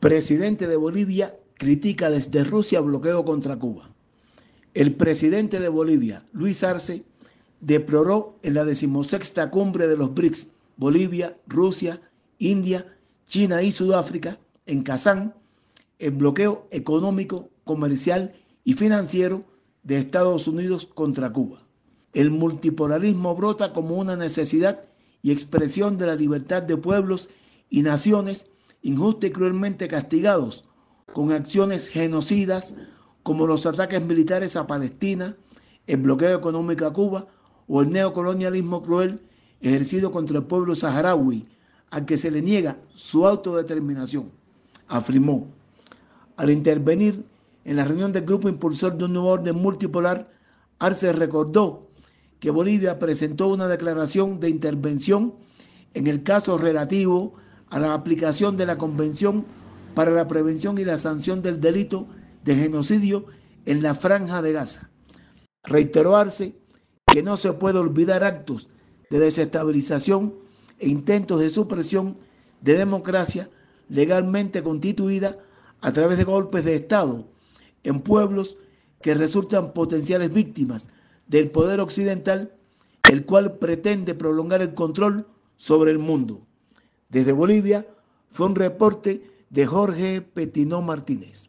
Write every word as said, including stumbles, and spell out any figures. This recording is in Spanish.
Presidente de Bolivia critica desde Rusia bloqueo contra Cuba. El presidente de Bolivia, Luis Arce, deploró en la decimosexta cumbre de los BRICS, Bolivia, Rusia, India, China y Sudáfrica, en Kazán, el bloqueo económico, comercial y financiero de Estados Unidos contra Cuba. El multipolarismo brota como una necesidad y expresión de la libertad de pueblos y naciones injusta y cruelmente castigados con acciones genocidas como los ataques militares a Palestina, el bloqueo económico a Cuba o el neocolonialismo cruel ejercido contra el pueblo saharaui, al que se le niega su autodeterminación, afirmó. Al intervenir en la reunión del grupo impulsor de un nuevo orden multipolar, Arce recordó que Bolivia presentó una declaración de intervención en el caso relativo a la aplicación de la Convención para la Prevención y la Sanción del Delito de Genocidio en la Franja de Gaza. Reiteró Arce que no se puede olvidar actos de desestabilización e intentos de supresión de democracia legalmente constituida a través de golpes de Estado en pueblos que resultan potenciales víctimas del poder occidental, el cual pretende prolongar el control sobre el mundo. Desde Bolivia fue un reporte de Jorge Pettinó Martínez.